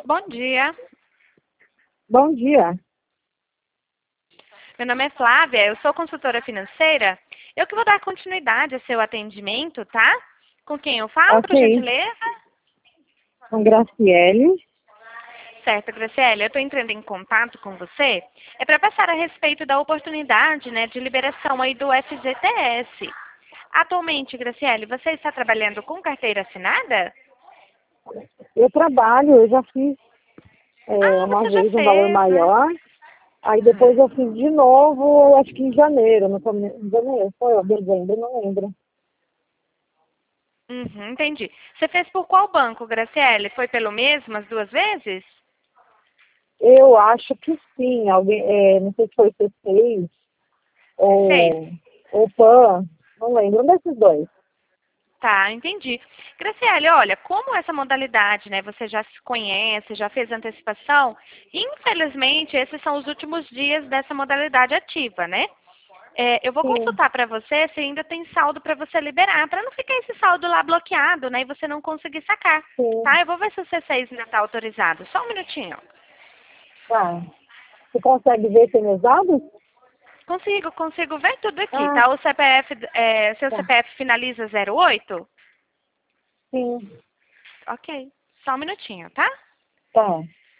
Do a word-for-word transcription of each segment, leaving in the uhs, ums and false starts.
Bom dia. Bom dia. Meu nome é Flávia, eu sou consultora financeira. Eu que vou dar continuidade ao seu atendimento, tá? Com quem eu falo, por Ok. gentileza? Com Graciele. Certo, Graciela, eu estou entrando em contato com você. É para passar a respeito da oportunidade, né, de liberação aí do F G T S. Atualmente, Graciele, você está trabalhando com carteira assinada? Eu trabalho, eu já fiz é, Ah, uma você já vez um valor fez, né? maior. Aí depois Uhum. eu fiz de novo, acho que em janeiro, no começo em janeiro, foi ó, dezembro, não lembro. Uhum, entendi. Você fez por qual banco, Graciele? Foi pelo mesmo as duas vezes? Eu acho que sim, alguém, é, não sei se foi C seis C seis? ou, ou PAN, não lembro, um desses dois. Tá, entendi. Graciele, olha, como essa modalidade, né, você já se conhece, já fez antecipação, infelizmente esses são os últimos dias dessa modalidade ativa, né? É, eu vou Sim, consultar para você se ainda tem saldo para você liberar, para não ficar esse saldo lá bloqueado, né, e você não conseguir sacar, sim, tá? Eu vou ver se o C seis ainda está autorizado. Só um minutinho. tá. Você consegue ver se meus dados? Consigo, consigo ver tudo aqui, Ah, tá? O C P F, é, seu tá. C P F finaliza zero oito? Sim, Ok, só um minutinho, tá? tá.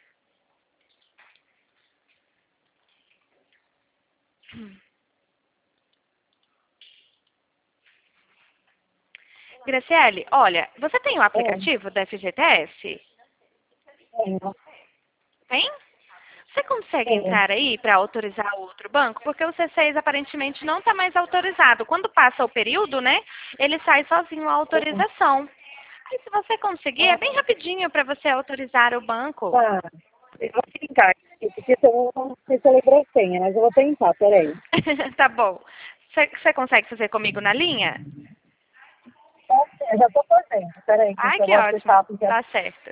Graciele, olha, você tem o É, aplicativo da F G T S? tenho, Tem? Você consegue tenho. entrar aí para autorizar o outro banco? Porque o C seis aparentemente não está mais autorizado. Quando passa o período, né, ele sai sozinho a Tenho. autorização. Aí se você conseguir, é bem rapidinho para você autorizar o banco. Tá. Eu vou tentar, porque eu não sei se eu lembrei a senha, mas eu vou tentar, peraí. Tá bom. Você você consegue fazer comigo na linha? Eu já tô fazendo, peraí, que Ai, eu que vou acessar ótimo. a aplicação. Tá certo.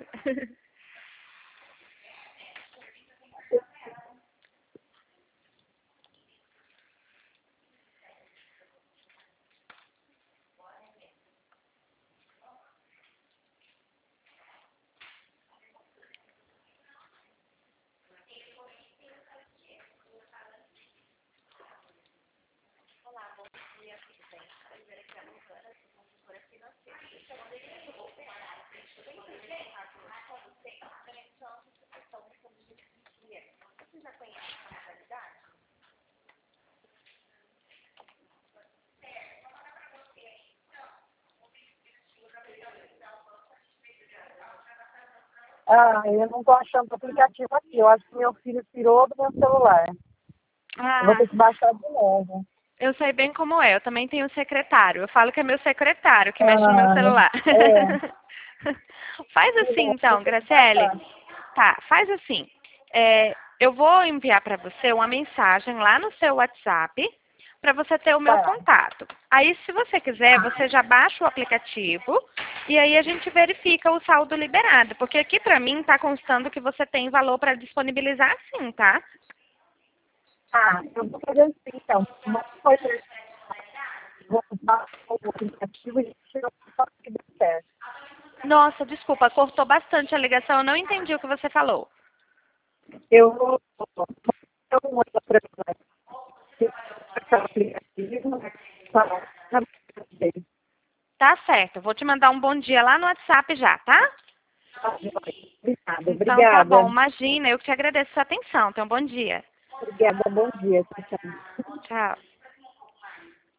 Ah, eu não tô achando o aplicativo aqui. Eu acho que meu filho tirou do meu celular. Eu vou Ah, ter que baixar de novo. eu sei bem como é. Eu também tenho secretário. Eu falo que é meu secretário que mexe no meu Ah, celular. é. Faz Eu assim, vou então, ter que Graciele. baixar. Tá, faz assim. É, eu vou enviar para você uma mensagem lá no seu WhatsApp para você ter o meu Tá. contato. Aí, se você quiser, você já baixa o aplicativo e aí a gente verifica o saldo liberado. Porque aqui para mim está constando que você tem valor para disponibilizar sim, tá? Ah, eu vou fazer assim, então. Uma coisa, vou baixar o aplicativo e tirar o foto que deu certo. Nossa, desculpa, cortou bastante a ligação, eu não entendi o que você falou. Eu vou eu vou mostrar para você o aplicativo. Tá. Tá certo, eu vou te mandar um bom dia lá no WhatsApp já, tá? Obrigada, Então tá bom, obrigada. imagina, eu que te agradeço a sua atenção. Tenha um bom dia. Obrigada, bom dia. Tchau, tchau. Tchau.